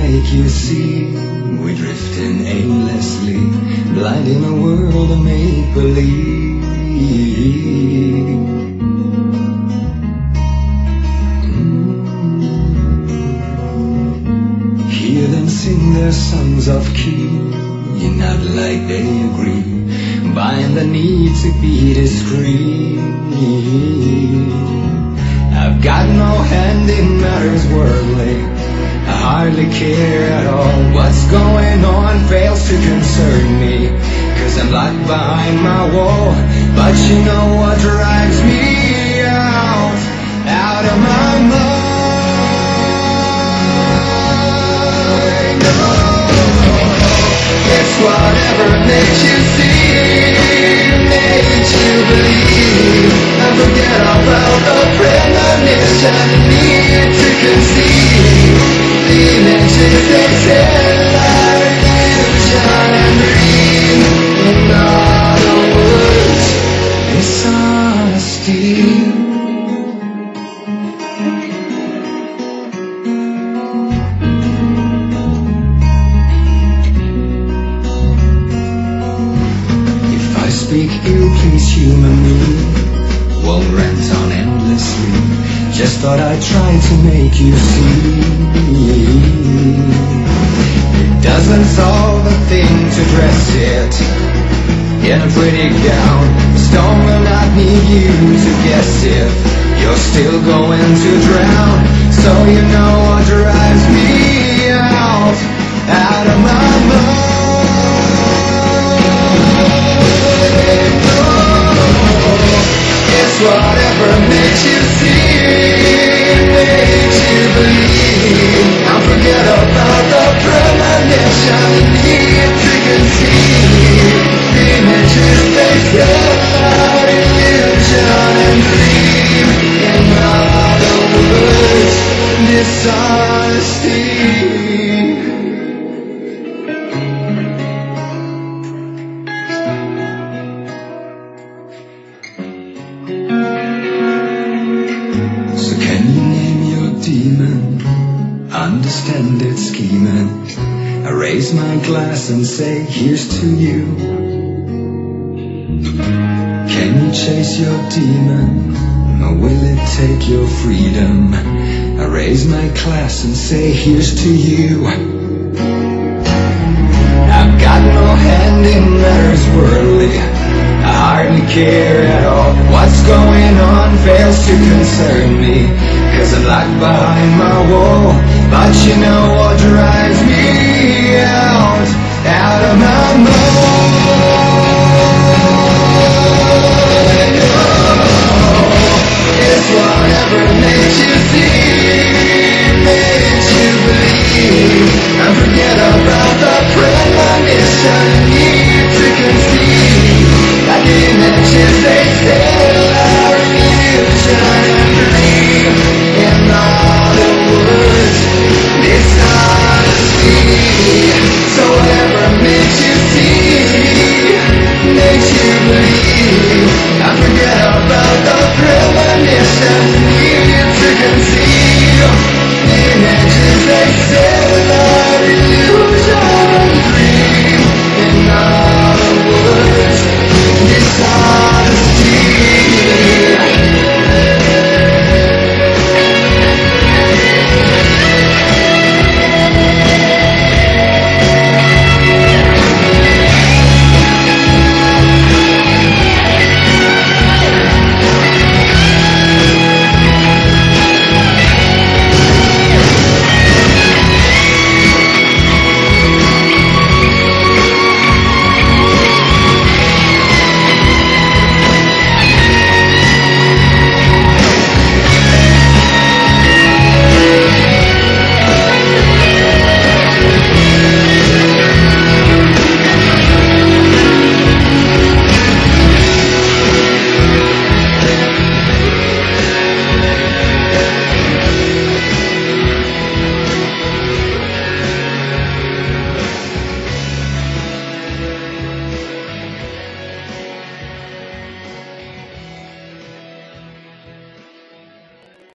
make you see we're drifting aimlessly, blind in a world of make-believe. Hear them sing their songs of key, not like they agree, buying the need to be discreet. I've got no hand in matters worldly, I hardly care at all. What's going on fails to concern me, 'cause I'm locked behind my wall. But you know what drives me out of my mind? Oh, it's whatever makes you see, makes you believe, and forget about the premonition, need to conceive. The images they tell are illusion and dream. In other words, dishonesty. If I speak ill, please humor me, won't rant on endlessly. Just thought I'd try to make you see. It doesn't solve a thing to dress it in a pretty gown. Stone will not need you to guess if you're still going to drown. So you know what drives me out of my mind. Oh, it's whatever makes you see, makes you believe, and forget about the premonition, need to conceive. The images they tell are illusion and dream. In other words, dishonesty. Understand its scheming. I raise my glass and say, here's to you. Can you chase your demon, or will it take your freedom? I raise my glass and say, here's to you. I've got no hand in matters worldly, I hardly care at all. What's going on fails to concern me, 'cause I'm locked behind my wall. But you know what drives me